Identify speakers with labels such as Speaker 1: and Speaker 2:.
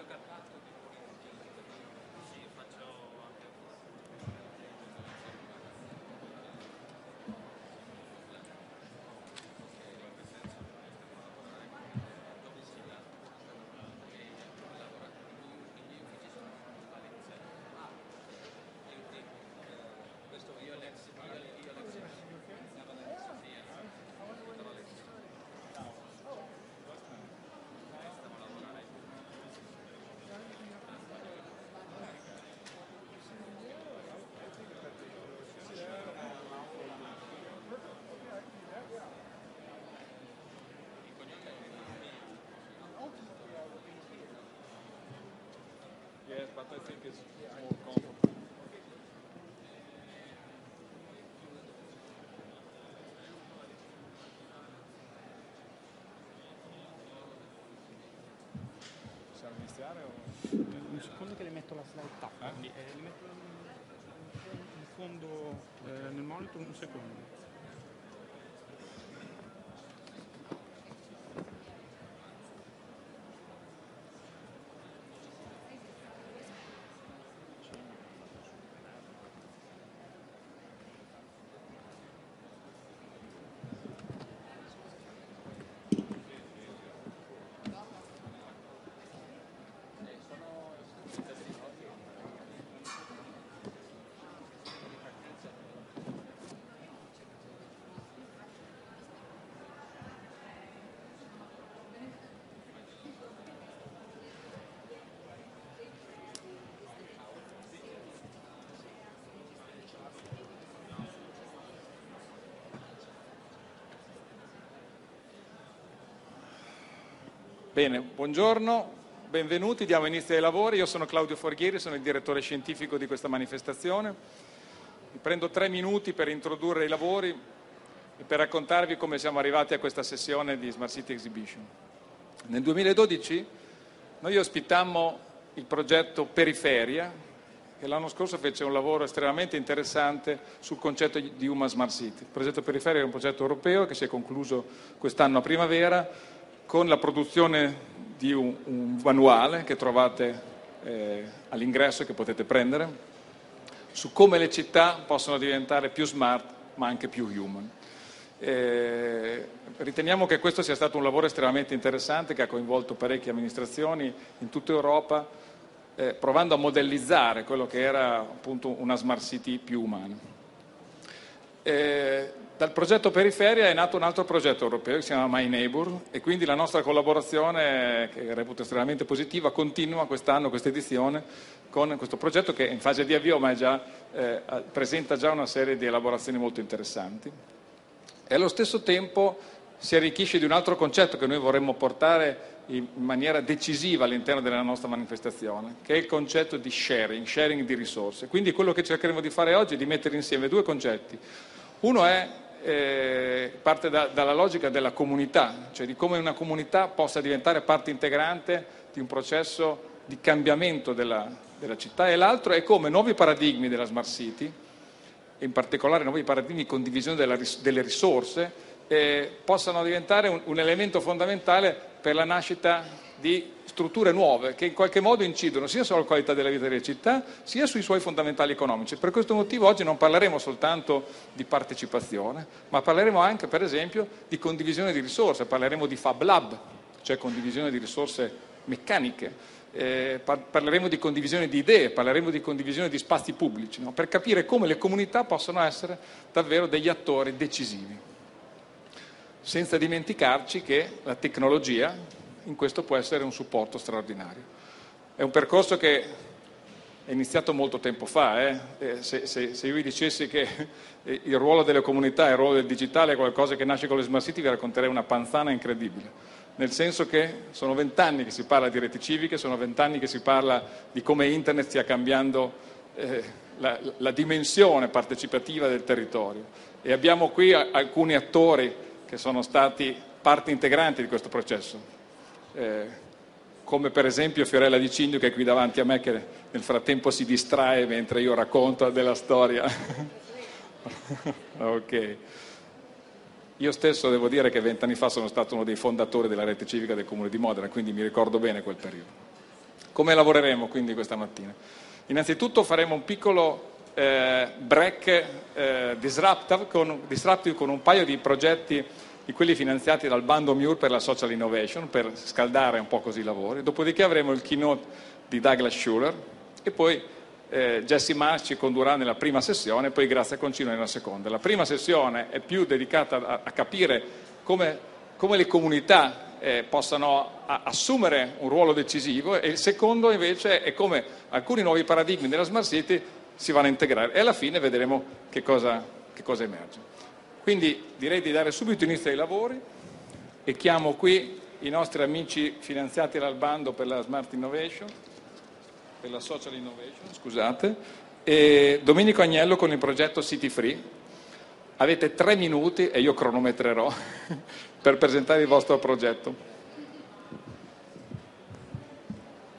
Speaker 1: Yes, but I think it's more comfortable. Possiamo iniziare o...
Speaker 2: Un secondo che le metto la slide tab, quindi, le metto in fondo nel monitor, un secondo.
Speaker 1: Bene, buongiorno, benvenuti, diamo inizio ai lavori. Io sono Claudio Forghieri, sono il direttore scientifico di questa manifestazione. Vi prendo 3 minuti per introdurre i lavori e per raccontarvi come siamo arrivati a questa sessione di Smart City Exhibition. Nel 2012 noi ospitammo il progetto Periferia, che l'anno scorso fece un lavoro estremamente interessante sul concetto di Human Smart City. Il progetto Periferia è un progetto europeo che si è concluso quest'anno a primavera, con la produzione di un manuale che trovate all'ingresso e che potete prendere, su come le città possono diventare più smart ma anche più human. Riteniamo che questo sia stato un lavoro estremamente interessante che ha coinvolto parecchie amministrazioni in tutta Europa, provando a modellizzare quello che era appunto una smart city più umana. Dal progetto Periferia è nato un altro progetto europeo che si chiama My Neighbor e quindi la nostra collaborazione, che reputo estremamente positiva, continua quest'anno, questa edizione, con questo progetto che è in fase di avvio ma presenta già una serie di elaborazioni molto interessanti. E allo stesso tempo si arricchisce di un altro concetto che noi vorremmo portare in maniera decisiva all'interno della nostra manifestazione, che è il concetto di sharing di risorse. Quindi quello che cercheremo di fare oggi è di mettere insieme 2 concetti. Uno parte dalla logica della comunità, cioè di come una comunità possa diventare parte integrante di un processo di cambiamento della città, e l'altro è come nuovi paradigmi della Smart City, in particolare nuovi paradigmi di condivisione delle risorse, possano diventare un elemento fondamentale per la nascita di strutture nuove che in qualche modo incidono sia sulla qualità della vita delle città sia sui suoi fondamentali economici. Per questo motivo oggi non parleremo soltanto di partecipazione, ma parleremo anche per esempio di condivisione di risorse, parleremo di Fab Lab, cioè condivisione di risorse meccaniche, parleremo di condivisione di idee, parleremo di condivisione di spazi pubblici, no? Per capire come le comunità possono essere davvero degli attori decisivi, senza dimenticarci che la tecnologia in questo può essere un supporto straordinario. È un percorso che è iniziato molto tempo fa. Se io vi dicessi che il ruolo delle comunità e il ruolo del digitale è qualcosa che nasce con le Smart City, vi racconterei una panzana incredibile, nel senso che sono 20 anni che si parla di reti civiche, sono 20 anni che si parla di come Internet stia cambiando la dimensione partecipativa del territorio, e abbiamo qui alcuni attori che sono stati parte integrante di questo processo, come per esempio Fiorella Di Cindio, che è qui davanti a me, che nel frattempo si distrae mentre io racconto della storia. Ok. Io stesso devo dire che 20 anni fa sono stato uno dei fondatori della rete civica del Comune di Modena, quindi mi ricordo bene quel periodo. Come lavoreremo quindi questa mattina? Innanzitutto faremo un piccolo break disruptive con un paio di progetti di quelli finanziati dal bando MURE per la Social Innovation, per scaldare un po' così i lavori. Dopodiché avremo il keynote di Douglas Schuller e poi Jesse Marsh ci condurrà nella prima sessione, poi Grazia Concino nella seconda. La prima sessione è più dedicata a capire come le comunità possano assumere un ruolo decisivo, e il secondo invece è come alcuni nuovi paradigmi della Smart City si vanno a integrare, e alla fine vedremo che cosa emerge. Quindi direi di dare subito inizio ai lavori e chiamo qui i nostri amici finanziati dal bando per la Smart Innovation, per la Social Innovation, scusate, e Domenico Agnello con il progetto City Free. Avete 3 minuti, e io cronometrerò, per presentare il vostro progetto.